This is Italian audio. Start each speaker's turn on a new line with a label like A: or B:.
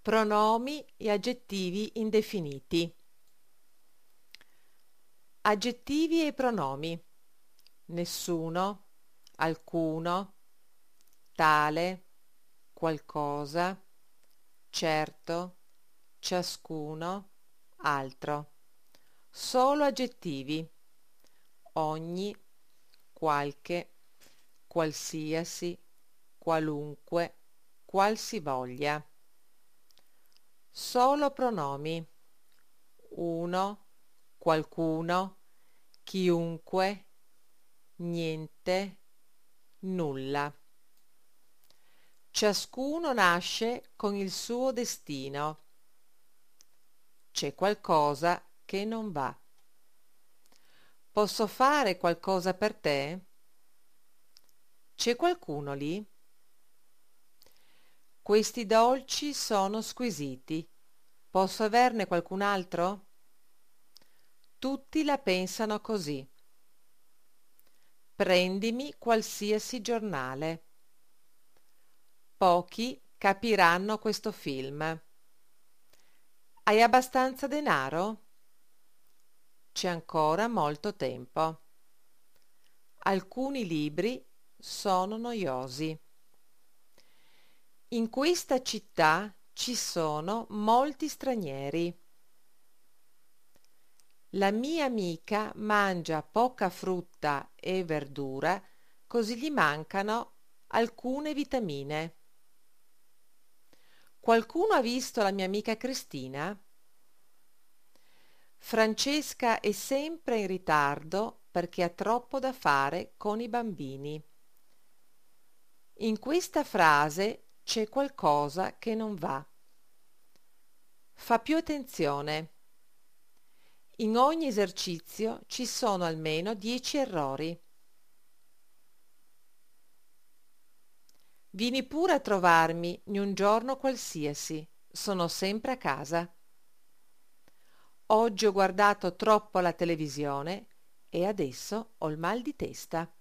A: Pronomi e aggettivi indefiniti. Aggettivi e pronomi. Nessuno, alcuno, tale, qualcosa, certo, ciascuno, altro. Solo aggettivi. Ogni, qualche, qualsiasi, qualunque, qualsivoglia. Solo pronomi. Uno, qualcuno, chiunque, niente, nulla. Ciascuno nasce con il suo destino. C'è qualcosa che non va. Posso fare qualcosa per te? C'è qualcuno lì? Questi dolci sono squisiti. Posso averne qualcun altro? Tutti la pensano così. Prendimi qualsiasi giornale. Pochi capiranno questo film. Hai abbastanza denaro? C'è ancora molto tempo. Alcuni libri sono noiosi. In questa città ci sono molti stranieri. La mia amica mangia poca frutta e verdura, così gli mancano alcune vitamine. Qualcuno ha visto la mia amica Cristina? Francesca è sempre in ritardo perché ha troppo da fare con i bambini. In questa frase c'è qualcosa che non va. Fa più attenzione. In ogni esercizio ci sono almeno 10 errori. Vieni pure a trovarmi in un giorno qualsiasi, sono sempre a casa. Oggi ho guardato troppo la televisione e adesso ho il mal di testa.